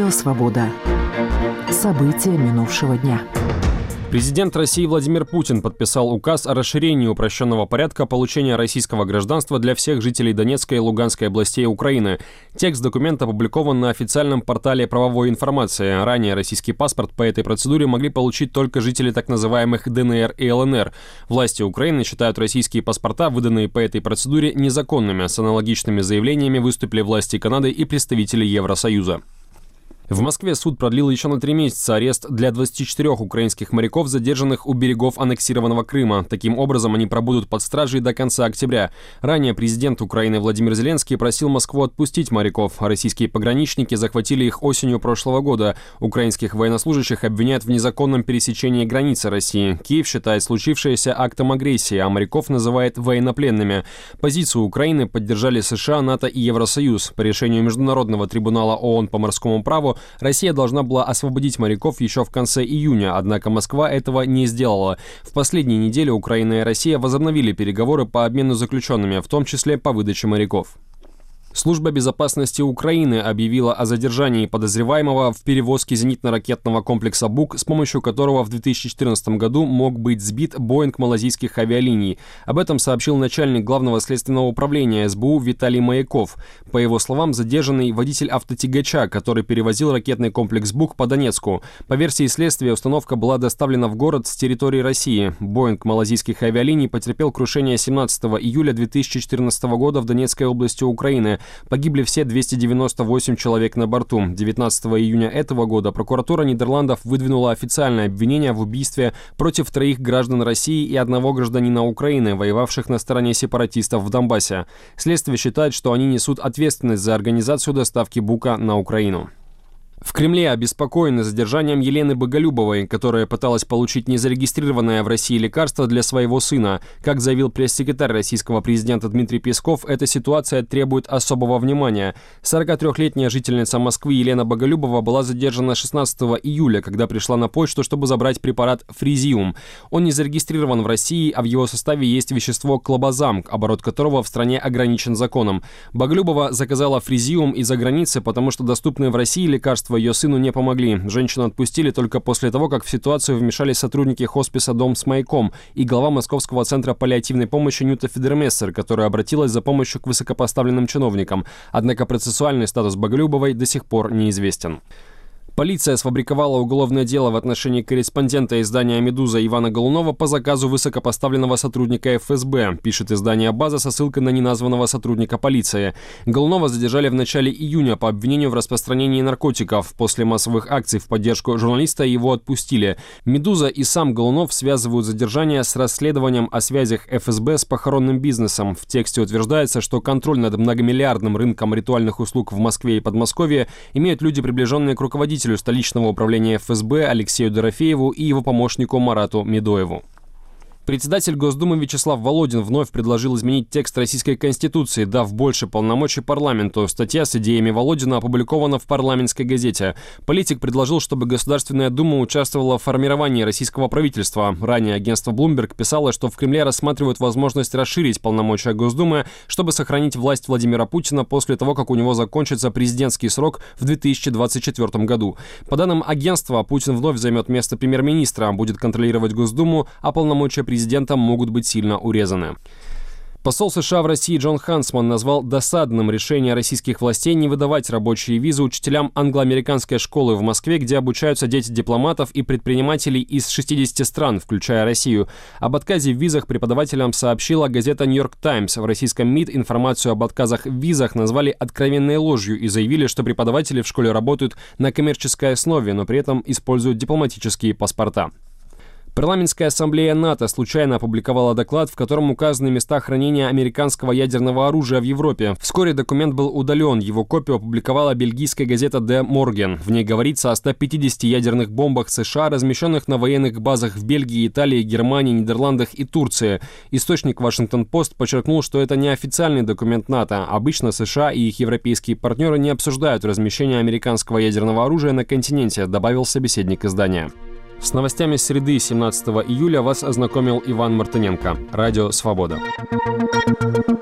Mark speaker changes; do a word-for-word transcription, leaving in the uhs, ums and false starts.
Speaker 1: Радио «Свобода». События минувшего дня.
Speaker 2: Президент России Владимир Путин подписал указ о расширении упрощенного порядка получения российского гражданства для всех жителей Донецкой и Луганской областей Украины. Текст документа опубликован на официальном портале правовой информации. Ранее российский паспорт по этой процедуре могли получить только жители так называемых ДНР и ЛНР. Власти Украины считают российские паспорта, выданные по этой процедуре, незаконными. С аналогичными заявлениями выступили власти Канады и представители Евросоюза. В Москве суд продлил еще на три месяца арест для двадцати четырёх украинских моряков, задержанных у берегов аннексированного Крыма. Таким образом, они пробудут под стражей до конца октября. Ранее президент Украины Владимир Зеленский просил Москву отпустить моряков. Российские пограничники захватили их осенью прошлого года. Украинских военнослужащих обвиняют в незаконном пересечении границы России. Киев считает случившееся актом агрессии, а моряков называет военнопленными. Позицию Украины поддержали США, НАТО и Евросоюз. По решению Международного трибунала ООН по морскому праву Россия должна была освободить моряков еще в конце июня, однако Москва этого не сделала. В последние недели Украина и Россия возобновили переговоры по обмену заключенными, в том числе по выдаче моряков. Служба безопасности Украины объявила о задержании подозреваемого в перевозке зенитно-ракетного комплекса «Бук», с помощью которого в две тысячи четырнадцатом году мог быть сбит Боинг малазийских авиалиний. Об этом сообщил начальник Главного следственного управления СБУ Виталий Маяков. По его словам, задержанный водитель автотягача, который перевозил ракетный комплекс «Бук» по Донецку. По версии следствия, установка была доставлена в город с территории России. Боинг малазийских авиалиний потерпел крушение семнадцатого июля две тысячи четырнадцатого года в Донецкой области Украины. Погибли все двести девяносто восемь человек на борту. девятнадцатого июня этого года прокуратура Нидерландов выдвинула официальное обвинение в убийстве против троих граждан России и одного гражданина Украины, воевавших на стороне сепаратистов в Донбассе. Следствие считает, что они несут ответственность за организацию доставки «Бука» на Украину. В Кремле обеспокоены задержанием Елены Боголюбовой, которая пыталась получить незарегистрированное в России лекарство для своего сына. Как заявил пресс-секретарь российского президента Дмитрий Песков, эта ситуация требует особого внимания. сорокатрёхлетняя жительница Москвы Елена Боголюбова была задержана шестнадцатого июля, когда пришла на почту, чтобы забрать препарат «Фризиум». Он не зарегистрирован в России, а в его составе есть вещество клобазам, оборот которого в стране ограничен законом. Боголюбова заказала «Фризиум» из-за границы, потому что доступные в России лекарства ее сыну не помогли. Женщину отпустили только после того, как в ситуацию вмешались сотрудники хосписа «Дом с маяком» и глава Московского центра паллиативной помощи Нюта Федермессер, которая обратилась за помощью к высокопоставленным чиновникам. Однако процессуальный статус Боголюбовой до сих пор неизвестен. Полиция сфабриковала уголовное дело в отношении корреспондента издания «Медуза» Ивана Голунова по заказу высокопоставленного сотрудника эф эс бэ, пишет издание «База» со ссылкой на неназванного сотрудника полиции. Голунова задержали в начале июня по обвинению в распространении наркотиков. После массовых акций в поддержку журналиста его отпустили. «Медуза» и сам Голунов связывают задержание с расследованием о связях эф эс бэ с похоронным бизнесом. В тексте утверждается, что контроль над многомиллиардным рынком ритуальных услуг в Москве и Подмосковье имеют люди, приближенные к руководителю столичного управления эф эс бэ Алексею Дорофееву и его помощнику Марату Медоеву. Председатель Госдумы Вячеслав Володин вновь предложил изменить текст Российской Конституции, дав больше полномочий парламенту. Статья с идеями Володина опубликована в парламентской газете. Политик предложил, чтобы Государственная Дума участвовала в формировании российского правительства. Ранее агентство Bloomberg писало, что в Кремле рассматривают возможность расширить полномочия Госдумы, чтобы сохранить власть Владимира Путина после того, как у него закончится президентский срок в две тысячи двадцать четвёртом году. По данным агентства, Путин вновь займет место премьер-министра, будет контролировать Госдуму, а полномочия президента президентом могут быть сильно урезаны. Посол США в России Джон Хансман назвал досадным решение российских властей не выдавать рабочие визы учителям англо-американской школы в Москве, где обучаются дети дипломатов и предпринимателей из шестидесяти стран, включая Россию. Об отказе в визах преподавателям сообщила газета «Нью-Йорк Таймс». В российском МИД информацию об отказах в визах назвали откровенной ложью и заявили, что преподаватели в школе работают на коммерческой основе, но при этом используют дипломатические паспорта. Парламентская ассамблея НАТО случайно опубликовала доклад, в котором указаны места хранения американского ядерного оружия в Европе. Вскоре документ был удален. Его копию опубликовала бельгийская газета «Де Морген». В ней говорится о ста пятидесяти ядерных бомбах США, размещенных на военных базах в Бельгии, Италии, Германии, Нидерландах и Турции. Источник «Вашингтон-Пост» подчеркнул, что это не официальный документ НАТО. Обычно США и их европейские партнеры не обсуждают размещение американского ядерного оружия на континенте, добавил собеседник издания. С новостями среды семнадцатого июля вас ознакомил Иван Мартыненко. Радио «Свобода».